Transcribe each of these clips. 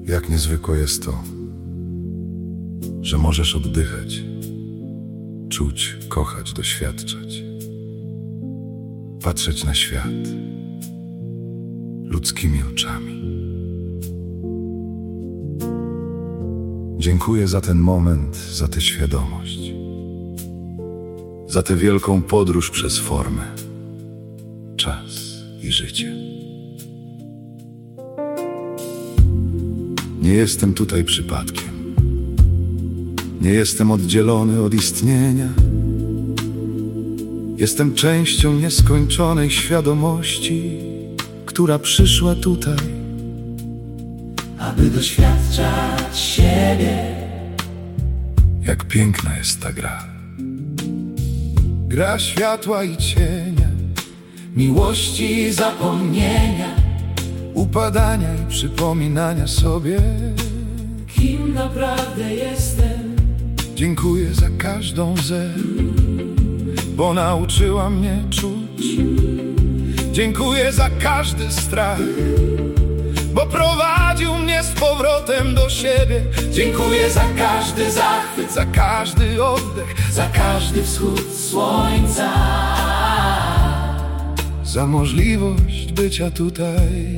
Jak niezwykłe jest to, że możesz oddychać, czuć, kochać, doświadczać, patrzeć na świat ludzkimi oczami. Dziękuję za ten moment, za tę świadomość, za tę wielką podróż przez formę, czas i życie. Nie jestem tutaj przypadkiem. Nie jestem oddzielony od istnienia. Jestem częścią nieskończonej świadomości, która przyszła tutaj, aby doświadczać siebie. Jak piękna jest ta gra. Gra światła i cienia, Miłości i zapomnienia, upadania i przypominania sobie. kim naprawdę jestem. Dziękuję za każdą ze, bo nauczyła mnie czuć. Dziękuję za każdy strach, bo prowadził mnie z powrotem do siebie. Dziękuję za każdy zachwyt, Za każdy oddech, za każdy wschód słońca. za możliwość bycia tutaj.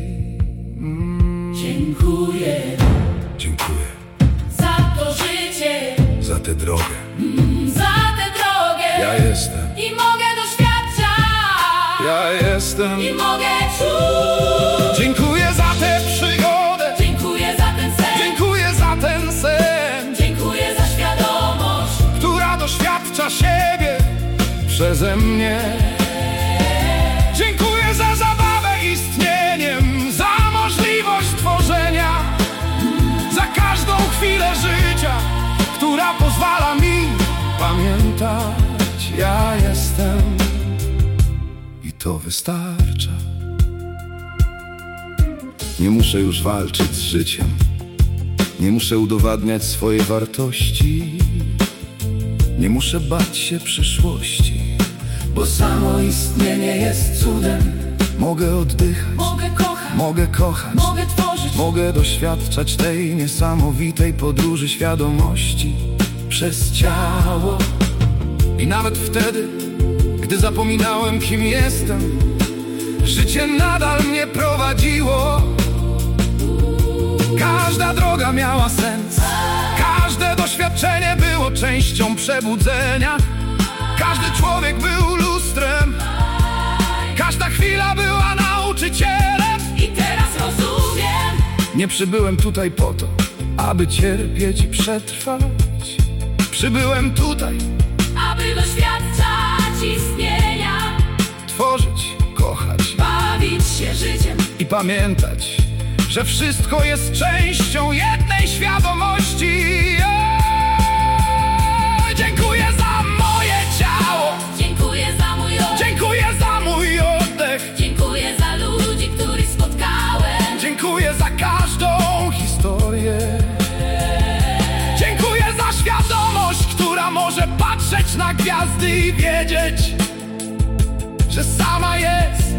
Dziękuję Dziękuję za to życie, za tę drogę. za tę drogę. Ja jestem, I mogę doświadczać, ja jestem. i mogę czuć. Dziękuję za tę przygodę. Dziękuję za ten sen, Dziękuję za ten sen, dziękuję za świadomość, która doświadcza siebie przeze mnie. Dziękuję za zabawę istnieniem, za możliwość tworzenia, za każdą chwilę życia, która pozwala mi pamiętać. Ja jestem i to wystarcza. Nie muszę już walczyć z życiem, nie muszę udowadniać swojej wartości, nie muszę bać się przyszłości, bo samo istnienie jest cudem. mogę oddychać, Mogę kochać, mogę tworzyć. mogę doświadczać tej niesamowitej podróży świadomości przez ciało. I nawet wtedy, gdy zapominałem, kim jestem, życie nadal mnie prowadziło. Każda droga miała sens, każde doświadczenie było częścią przebudzenia. Każdy człowiek był lustrem, każda chwila była nauczycielem. I teraz rozumiem, Nie przybyłem tutaj po to, aby cierpieć i przetrwać. Przybyłem tutaj, aby doświadczać istnienia, tworzyć, kochać bawić się życiem. i pamiętać, że wszystko jest częścią jednej świadomości. Dziękuję za moje ciało, Dziękuję za mój oddech, dziękuję za mój oddech, dziękuję za ludzi, których spotkałem. dziękuję za każdą historię. Dziękuję za świadomość, która może patrzeć na gwiazdy i wiedzieć, że sama jest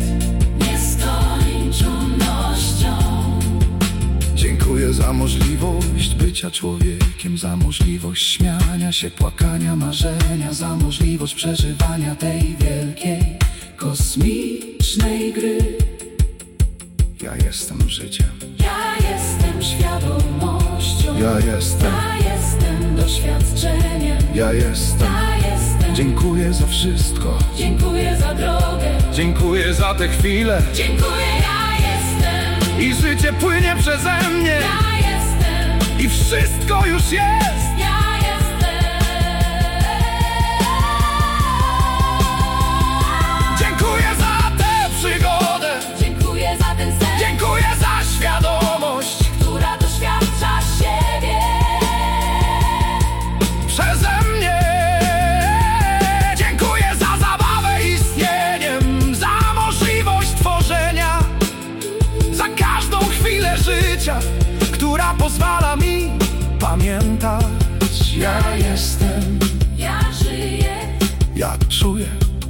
Nieskończonością. Dziękuję za możliwość bycia człowiekiem, za możliwość śmiania się, płakania, marzenia, za możliwość przeżywania tej wielkiej, Kosmicznej gry. ja jestem życiem, Ja jestem świadomością, ja jestem, ja jestem doświadczeniem, ja jestem. ja jestem. Dziękuję za wszystko, Dziękuję za drogę, dziękuję za te chwile dziękuję, ja jestem. i życie płynie przeze mnie Ja jestem, i wszystko już jest. ja jestem. Dziękuję za tę przygodę, Dziękuję za ten sen, dziękuję za świadomość która doświadcza siebie przeze mnie. Dziękuję za zabawę istnieniem, za możliwość tworzenia, za każdą chwilę życia, która pozwala mi pamiętać. Ja jestem, Ja żyję ja czuję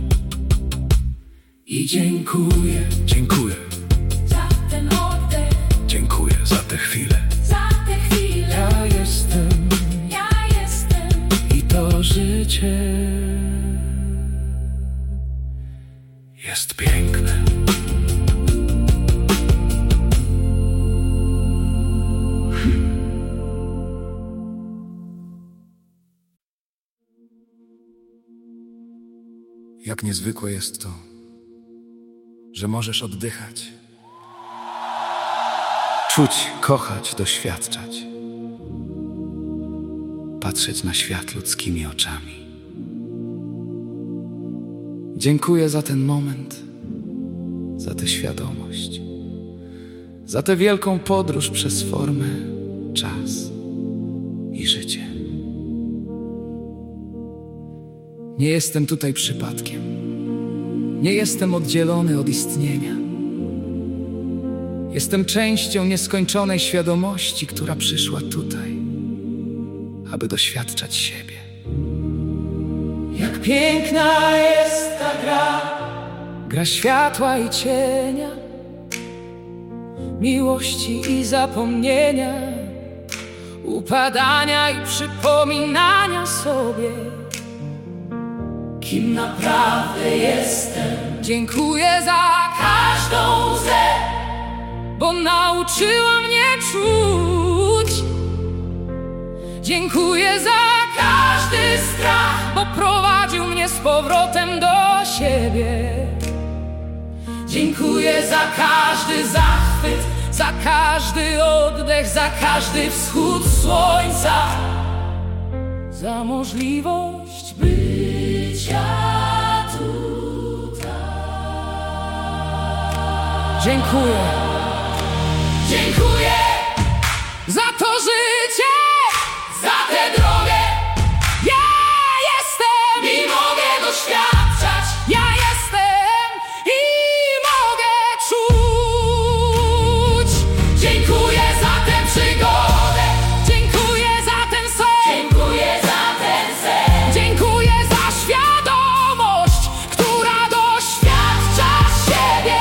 i dziękuję Dziękuję, za ten oddech, dziękuję za te chwile, za życie jest piękne. Jak niezwykłe jest to, że możesz oddychać, czuć, kochać, doświadczać, patrzeć na świat ludzkimi oczami. Dziękuję za ten moment, za tę świadomość, za tę wielką podróż przez formę, czas i życie. Nie jestem tutaj przypadkiem. Nie jestem oddzielony od istnienia. Jestem częścią nieskończonej świadomości, która przyszła tutaj, aby doświadczać siebie. Jak piękna jest ta gra, gra światła i cienia, miłości i zapomnienia, upadania i przypominania sobie, kim naprawdę jestem. Dziękuję za każdą łzę, bo nauczyła mnie czuć. Dziękuję za każdy strach, bo prowadził mnie z powrotem do siebie. Dziękuję za każdy zachwyt, za każdy oddech, za każdy wschód słońca, za możliwość bycia tutaj. Dziękuję. Dziękuję za to życie, za tę drogę. Ja jestem i mogę doświadczać. Ja jestem i mogę czuć. Dziękuję za tę przygodę. Dziękuję za ten sen. Dziękuję za ten sen. Dziękuję za świadomość, która doświadcza siebie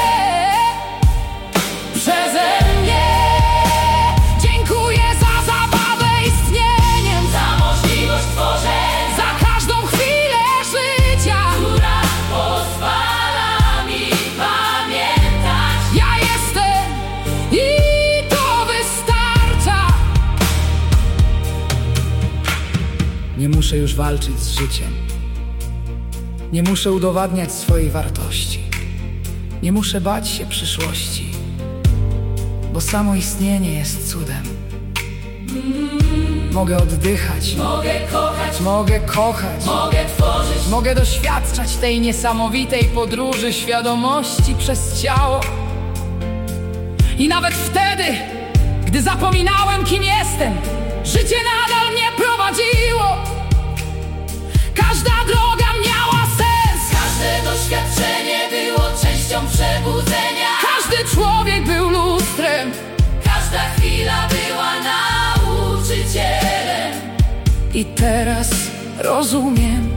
przeze mnie. Dziękuję za zabawę istnieniem, za możliwość tworzenia, za każdą chwilę życia, która pozwala mi pamiętać. Ja jestem i to wystarcza. Nie muszę już walczyć z życiem. Nie muszę udowadniać swojej wartości. Nie muszę bać się przyszłości, bo samo istnienie jest cudem. Mogę oddychać, mogę kochać, mogę tworzyć, mogę doświadczać tej niesamowitej podróży świadomości przez ciało. I nawet wtedy, gdy zapominałem, kim jestem, życie nadal mnie prowadziło. Każda droga miała sens, każde doświadczenie było częścią przebudzenia. Każdy człowiek był lustrem, każda chwila była nauczycielem. I teraz rozumiem,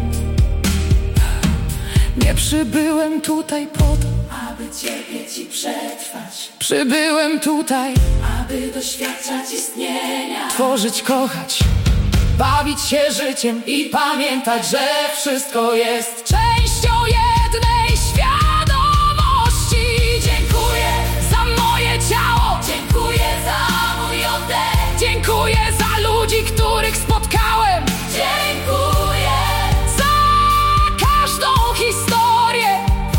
nie przybyłem tutaj po to, aby cierpieć i przetrwać. Przybyłem tutaj, aby doświadczać istnienia, tworzyć, kochać, bawić się życiem i pamiętać, że wszystko jest częścią jednej świadomości. Dziękuję za moje ciało, dziękuję za mój oddech, dziękuję za ludzi, których spotkałem, dziękuję za każdą historię.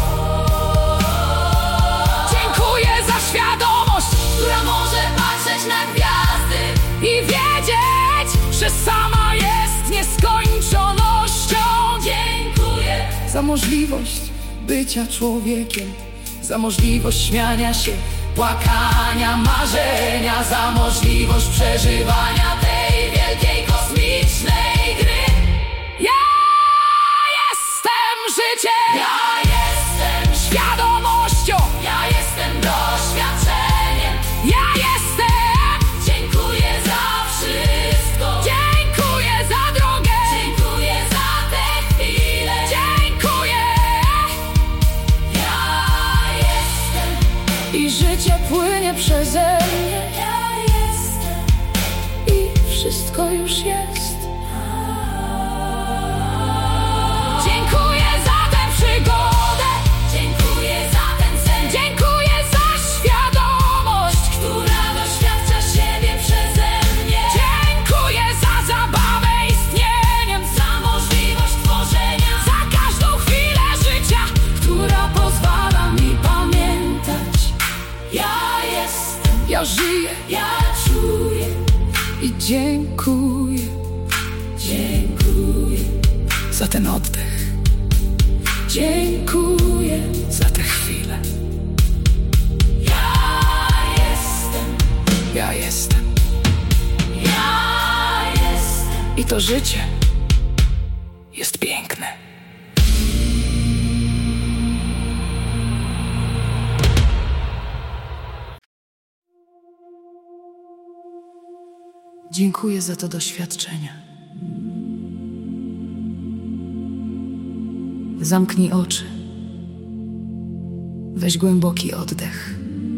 Dziękuję za świadomość, która może patrzeć na gwiazdy i wiedzieć, że sama jest nieskończonością. Dziękuję za możliwość bycia człowiekiem, za możliwość śmiania się, płakania, marzenia, za możliwość przeżywania tej wielkiej kosmicznej gry. Ja jestem życiem, ja jestem świadomością, ja jestem doświadczeniem, ja jestem. Dziękuję za wszystko, dziękuję za drogę, dziękuję za te chwile, dziękuję. Ja jestem i życie płynie przeze mnie. Ja jestem i wszystko już jest. dziękuję, dziękuję za ten oddech. Dziękuję za tę chwilę. Ja jestem. I to życie jest piękne. Dziękuję za to doświadczenie. Zamknij oczy. Weź głęboki oddech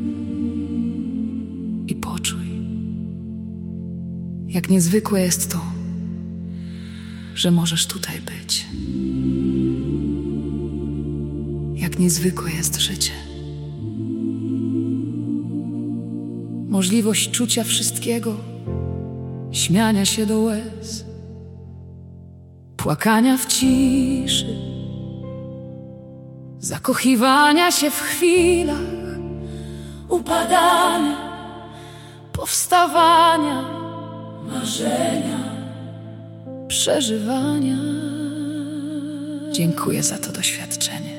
i poczuj, jak niezwykłe jest to, że możesz tutaj być. Jak niezwykłe jest życie. Możliwość czucia wszystkiego, śmiania się do łez, płakania w ciszy, zakochiwania się w chwilach, upadania, powstawania, marzenia, przeżywania. Dziękuję za to doświadczenie.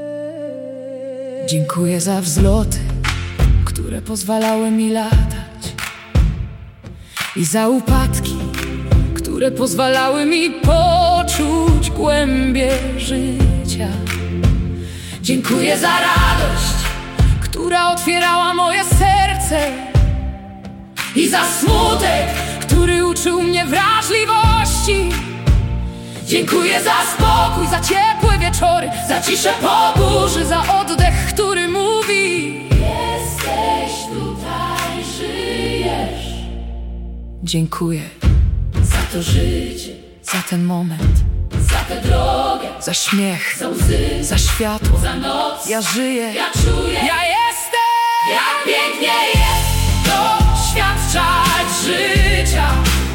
Dziękuję za wzloty, które pozwalały mi latać, i za upadki, które pozwalały mi poczuć głębię życia. Dziękuję za radość, która otwierała moje serce, i za smutek, który uczył mnie wrażliwości. Dziękuję za spokój, za ciepłe wieczory, za ciszę po burzy, za oddech, który mówi: jesteś tutaj, żyjesz. Dziękuję Za to życie, za ten moment, za tę drogę, za śmiech, za łzy, za światło. za noc. Ja żyję, Ja czuję, ja jestem. jak pięknie jest doświadczać życia,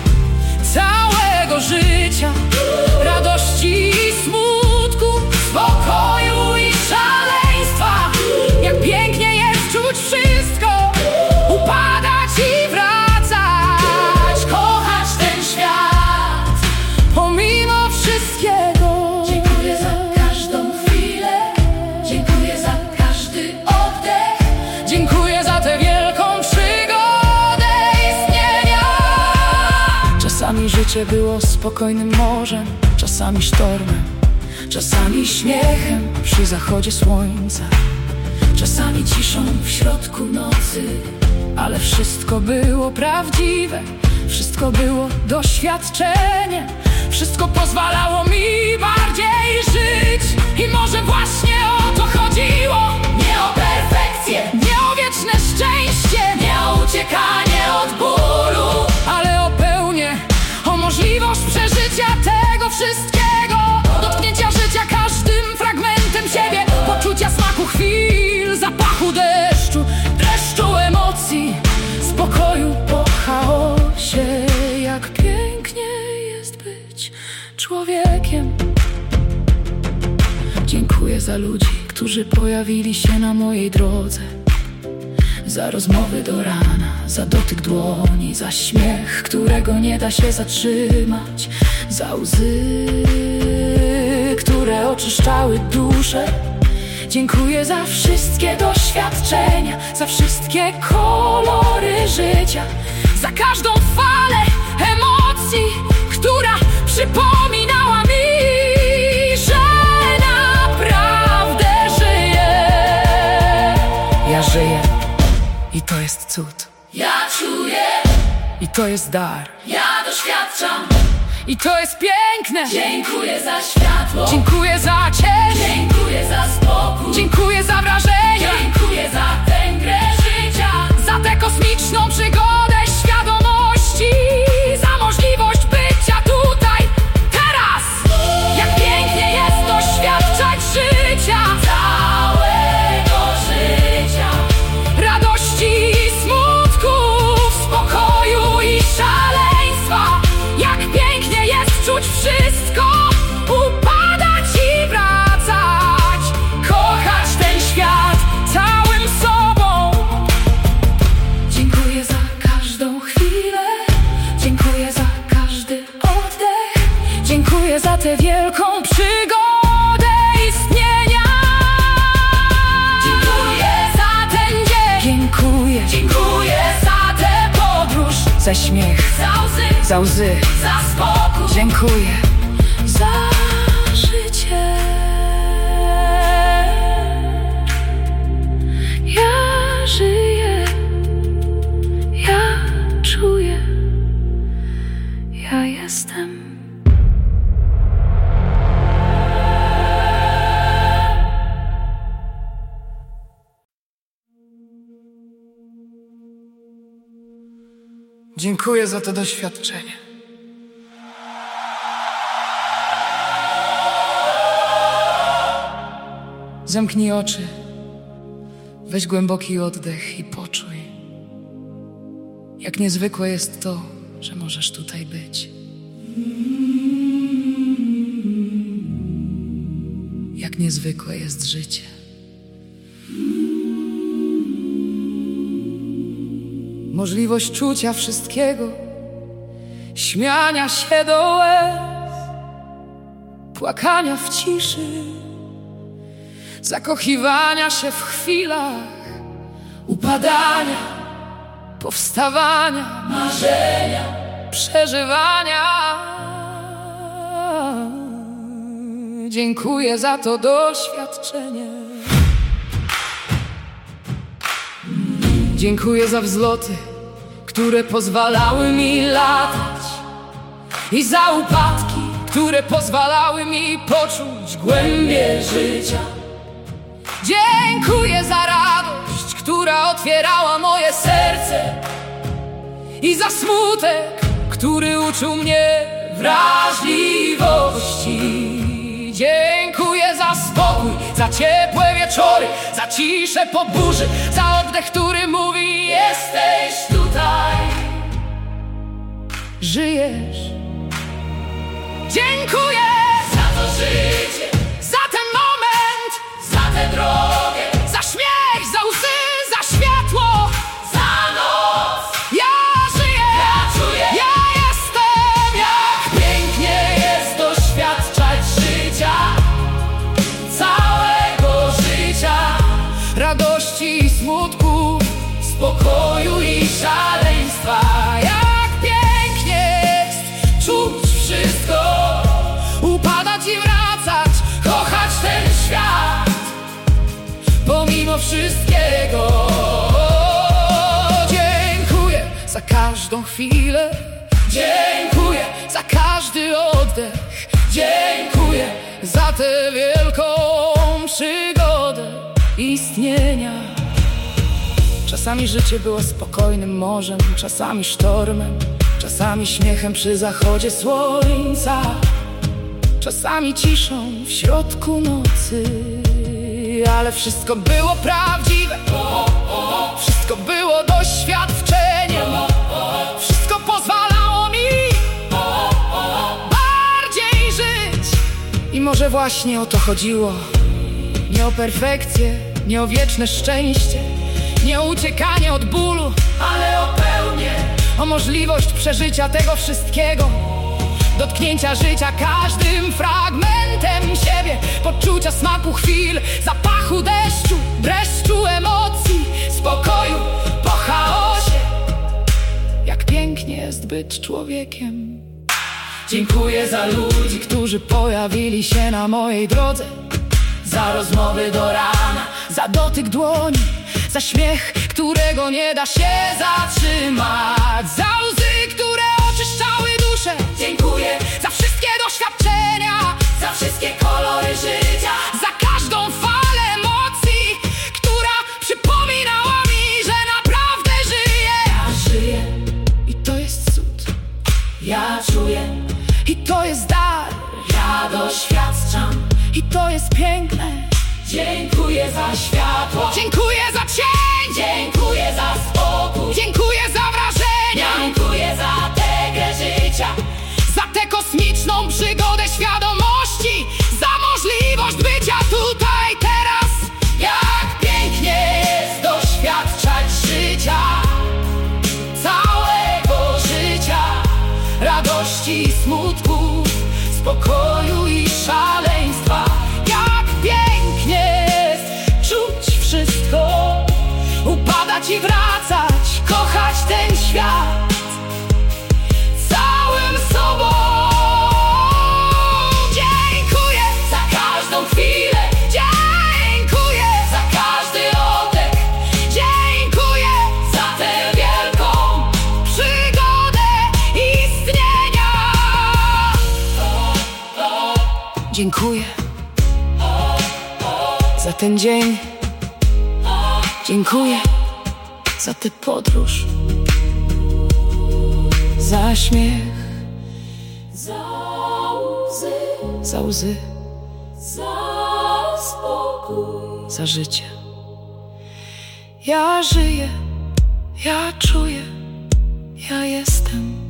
Całego życia, radości i smutku, spokoju i szaleństwa. jak pięknie jest czuć wszystko, upadać i wracać, Kochać ten świat. pomimo wszystkiego. Dziękuję za każdą chwilę, dziękuję za każdy oddech. Dziękuję za tę wielką przygodę istnienia. Czasami życie było spokojnym morzem, czasami sztormem, czasami śmiechem przy zachodzie słońca, Czasami ciszą w środku nocy. ale wszystko było prawdziwe, wszystko było doświadczeniem, wszystko pozwalało mi bardziej żyć. I może właśnie o to chodziło. Nie o perfekcję, Nie o wieczne szczęście, nie o uciekanie od bólu, ale o pełnię, o możliwość przeżycia tego wszystkiego, dotknięcia życia każdym fragmentem siebie, poczucia smaku chwil, zapachu dreszczu emocji, spokoju po chaosie. Jak pięknie jest być człowiekiem. Dziękuję za ludzi, którzy pojawili się na mojej drodze, za rozmowy do rana, za dotyk dłoni, za śmiech, którego nie da się zatrzymać, za łzy, które oczyszczały duszę. Dziękuję za wszystkie doświadczenia, za wszystkie kolory życia, za każdą falę emocji, która przypominała mi, że naprawdę żyję. Ja żyję. I to jest cud. ja czuję, I to jest dar. ja doświadczam. I to jest piękne. Dziękuję za światło, Dziękuję za cień. dziękuję za spokój, Dziękuję za wrażenie. dziękuję za tę grę życia, Za tę kosmiczną przygodę świadomości, za możliwość bycia tutaj, teraz. Jak pięknie jest doświadczać życia, całego życia, radości i smutków, spokoju i szaleństwa. Jak pięknie jest czuć wszystko, upadać i wracać. za łzy, za spokój, dziękuję za życie. Ja żyję, ja czuję, ja jestem. Dziękuję za to doświadczenie. Zamknij oczy, weź głęboki oddech i poczuj, jak niezwykłe jest to, że możesz tutaj być. Jak niezwykłe jest życie. Możliwość czucia wszystkiego, śmiania się do łez, płakania w ciszy, zakochiwania się w chwilach, upadania, powstawania, Marzenia, przeżywania. Dziękuję za to doświadczenie. Dziękuję za wzloty, które pozwalały mi latać, i za upadki, które pozwalały mi poczuć głębię życia. Dziękuję za radość, która otwierała moje serce, i za smutek, który uczył mnie wrażliwości. Dziękuję za spokój, za ciepłe wieczory, za ciszę po burzy, za oddech, który mówi: jesteś tutaj, żyjesz. Dziękuję za to życie, za ten moment, za tę drogę, za śmiech, za łzy, za światło, za noc. Ja żyję, Ja czuję, ja jestem. jak pięknie jest doświadczać życia, całego życia, Radości i smutku, spokoju i szaleństwa. jak pięknie jest Czuć wszystko, upadać i wracać, kochać ten świat, pomimo wszystkiego. Dziękuję za każdą chwilę, dziękuję, za każdy oddech, dziękuję, za tę wielką przygodę istnienia. Czasami życie było spokojnym morzem, czasami sztormem, czasami śmiechem przy zachodzie słońca, czasami ciszą w środku nocy. Ale wszystko było prawdziwe, wszystko było doświadczeniem, wszystko pozwalało mi bardziej żyć. I może właśnie o to chodziło. Nie o perfekcję, nie o wieczne szczęście, nie o uciekanie od bólu, ale o pełnię, o możliwość przeżycia tego wszystkiego, dotknięcia życia każdym fragmentem siebie, poczucia smaku chwil, zapachu deszczu, dreszczu emocji, spokoju po chaosie. Jak pięknie jest być człowiekiem. Dziękuję za ludzi, którzy pojawili się na mojej drodze, za rozmowy do rana, za dotyk dłoni, za śmiech, którego nie da się zatrzymać, za łzy, które oczyszczały duszę. dziękuję Za wszystkie doświadczenia, za wszystkie kolory życia, za każdą falę emocji, która przypominała mi, że naprawdę żyję. ja żyję, I to jest cud, ja czuję, i to jest dar, ja doświadczam. i to jest piękne. Dziękuję za światło, Dziękuję za cień, dziękuję za spokój, dziękuję za wrażenia, dziękuję za tę grę życia, za tę kosmiczną przygodę świadomości, za możliwość bycia tutaj teraz. jak pięknie jest doświadczać życia, Całego życia, radości i smutku, spokoju i szaleństwa. Jak pięknie jest czuć wszystko, upadać i wracać, Dziękuję za ten dzień. Dziękuję za tę podróż, za śmiech, za łzy, za spokój, za życie. Ja żyję, ja czuję, ja jestem.